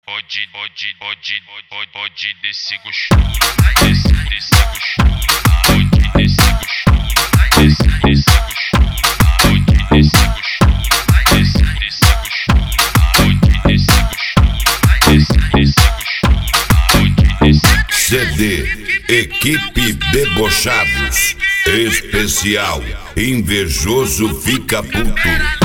Pode descer gostoso, descer gostoso, pode descer gostoso, descer gostoso, pode descer gostoso, descer gostoso, pode descer gostoso, descer gostoso, pode descer. CD Equipe Debochados Especial Invejoso Fica Puto.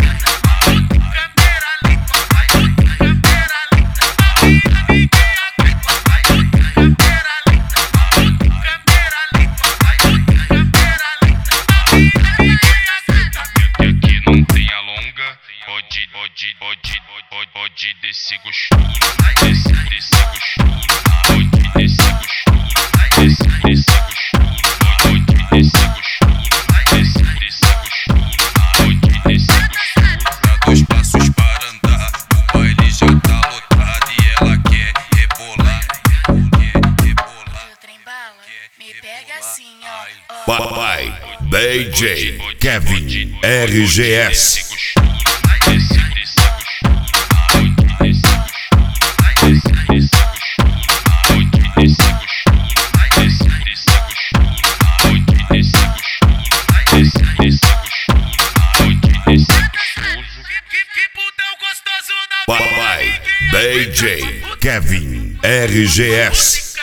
Pode descer gostoso, descer gostoso, pode descer gostoso, descer gostoso, pode descer gostoso, descer gostoso, pode descer gostoso. Dá dois passos para andar, o baile já tá lotado e ela quer rebolar, O trem bala, me pega assim, ó. Papai DJ Kevin RGS. Papai DJ Kevin RGS.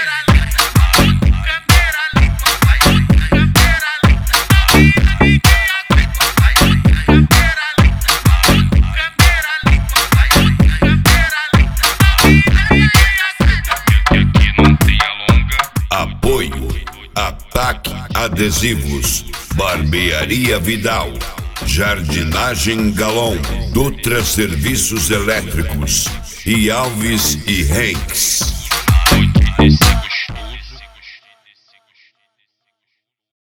Apoio Ataque Adesivos, Barbearia Vidal, Jardinagem Galon, Dutra Serviços Elétricos e Alves e Hanks.